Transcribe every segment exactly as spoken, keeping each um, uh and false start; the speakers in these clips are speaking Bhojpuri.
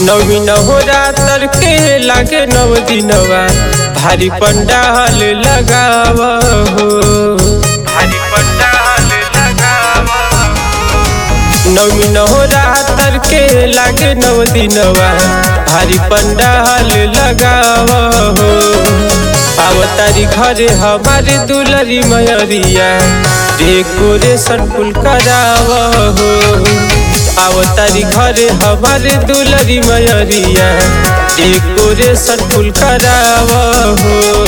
नवी नहोरा तर के लागे नव दिनवा भारी पंडाल लगाव हो भारी पंडाल लगाव नवी नहोरा तर के लागे नव दिनवा भारी पंडाल लगाव हो आवतारी घरे हमारे दुलरी मयरिया डेकोरेशन फुल कराव हो आवतारी घरे हमारे दुलरी मयरिया डेकोरेशन फुल कराव हो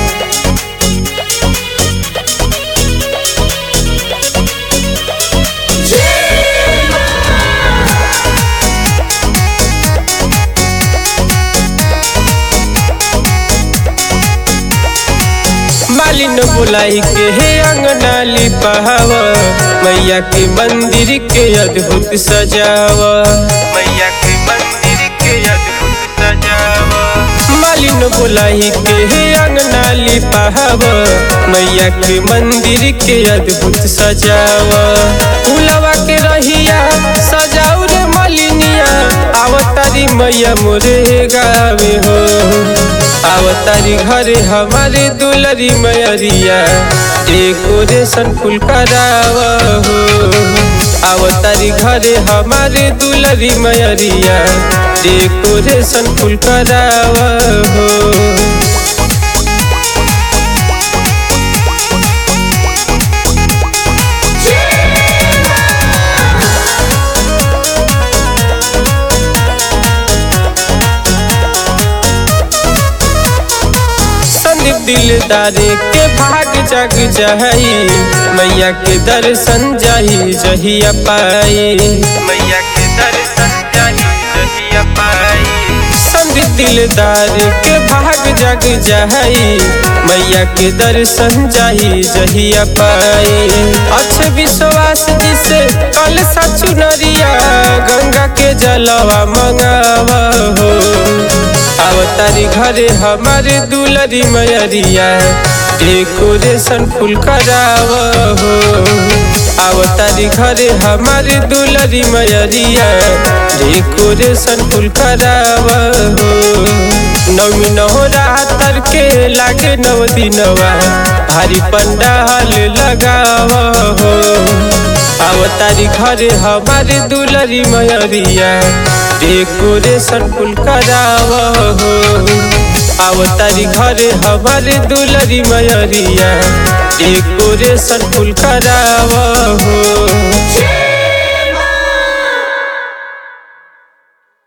मालिन बुलाई के हे अंगना लिपाव मैया के मंदिर के अद्भुत सजाव मैया के मंदिर के अद्भुत सजाव मालिन बुलाई के हे अंगना लिपाव मैया के मंदिर के अद्भुत सजाव फूलवा के रहिया सजाऊ रे मलिनिया आवतारी मैया मोरे गावे हो आवतारी घरे हमारे दुलरी मयरिया डेकोरेशन फुल कराव हो आवतारी घरे हमारे दुलरी मयरिया डेकोरेशन फुल कराव हो दिलदारे के भाग जग जाई मैया के दर्शन जाही जहिया पाई मैया के दर्शन जाही जहिया पाई संग दिलदार के भाग जग जाई मैया के दर्शन जाही जहिया पाई अच्छे विश्वास जिसे कल सचु नरिया गंगा के जलवा मंगावा हो आवतारी घरे हमारे दुलरी मयरिया डेकोरेशन फुल कराव हो आवतारी घरे हमारे दुलरी मयरिया डेकोरेशन फुल कराव हो नवी नहोरा तर के लागे नव दिनवा भारी पंडाल लगाव हो आवतारी घरे हमारे दुलरी मयरिया डेकोरेशन फुल कराव हो आवतारी घरे हमारे दुलरी मयरिया डेकोरेशन फुल कराव हो।